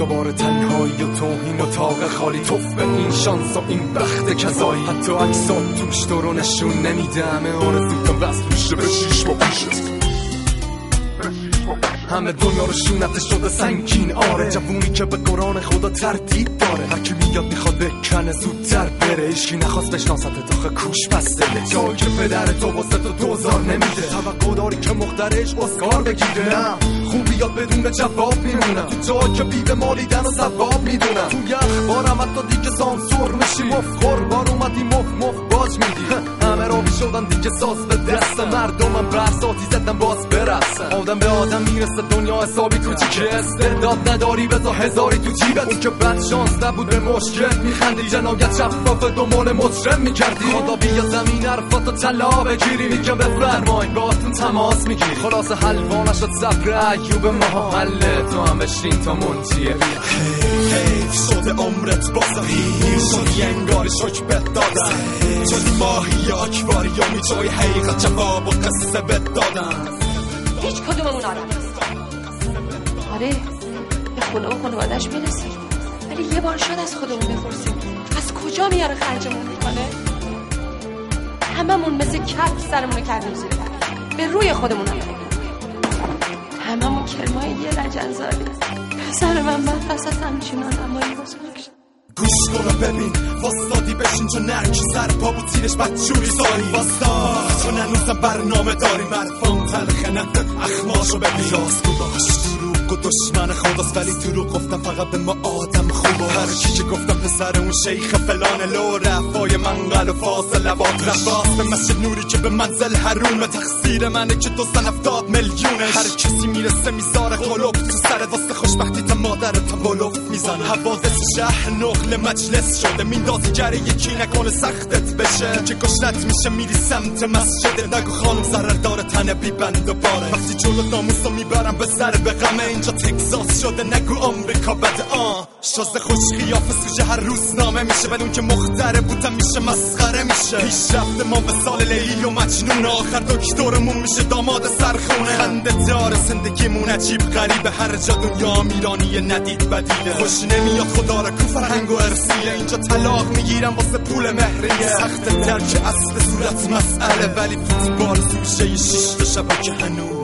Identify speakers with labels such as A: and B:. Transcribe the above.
A: دوباره تنهایی و توهین و تاق خالی، توف به این شانس و این بخت کذایی. حتی عکسات توش تو رو نشون نمیده، همه آرزوتم بس توشه به شیش با پیشت. همه دنیا رو شونت شده سنگین، آره جوونی که به قرآن خدا تردید داره. هر کی میاد میخواد بکنه زودتر بره، هیچکی نخواست بشناسته داخل کوش بسته. جایی که پدر تو واسه تو دوزار نمیده، توقع داری که مخترش اسکار بگیره. نه خوبی یاد بدون جواب میمونم، تو جایی که بیده مالیدن و ثواب میدونم. تو اخبارم حتی دیگه سانسور میشی، مفخور بار اومدی مف باج میدی. همه را شدن دیگه ساز به دست مردمم، برساتی زدن باز برسن. آدم به آدم میرسه دنیا حسابی تو چی که استعداد نداری بذار هزاری تو جیبت. اون که بد شانس نبود به مشکل میخندی، جنایت شفاف دنبال مجرم میکردی. خدا بیا زمین حرفاتو طلا بگیری، میگم بفرمایین باهاتون تماس میگیری. خلاص حلوا نشد صبر ایوب ما، حل تو هم بشین تا منجیه.
B: حیف شده عمرت بازاری، شدی انگاری شک بد دادن، شدی ماهی اکباری یا میجای حقیقت جواب و قصه بد دادن.
C: هیچ کدوممون آدم نیست. آره به خونه و خانواده‌اش میرسیم، ولی یه بار شد از خودمون بپرسیم از کجا میاره خرجمون میکنه. هممون مثل کف سرمونو کردیم زیر به روی خودمون هم هممون کرمای یه لجنزاری. پسر من پس از همچین آدمایی بزرگ شد.
B: گوش کن و ببین واسطادی بشین چون نرکی سر پا بود تیرش بدجوری ساری. واسطا چون هنوزم برنامه داری، مرفان تلخه نه اخماشو ببین. راست گو باش دروغ و دشمن خداست، ولی دروغ گفتم فقط به ما آدم خوب. هر کی که گفتم پسر اون شیخ فلان لو رفای منقل و فاصله وات رفاست به مسجد نوری که به منزل حرومه. تقصیر منه که 270 میلیونش. هر کسی میرسه میذاره قلوب تو سر واسه خوشبختی تا مادرت تا بلوف میزنه. حوادث شهر نقل مجلس شده، میندازی گره یکی نکنه سختت بشه. که گشنت میشه میری سمت مسجد، نگو خانم ضرر داره تنه بی بند و باره. وقتی جلو ناموسو میبرم به سر به غمه، اینجا تگزاس شده نگو آمریکا بده. شازده خوش قیافه سوژه هر روز نامه میشه، ولی اون که مختره بودم میشه مسخره میشه. پیشرفت ما به سال لیلی و مجنون، آخر دکترمون میشه داماد سرخونه. خنده داره زندگیمون عجیب غریبه، هر جا دنیا میرانی ندید بدیله. خوش نمیاد خدا را کو فرهنگ و ارسیه، اینجا طلاق میگیرم واسه پول مهریه. سخت درک اصل صورت مسئله، ولی فوتبال سوژه 6 تا شبکه هنوز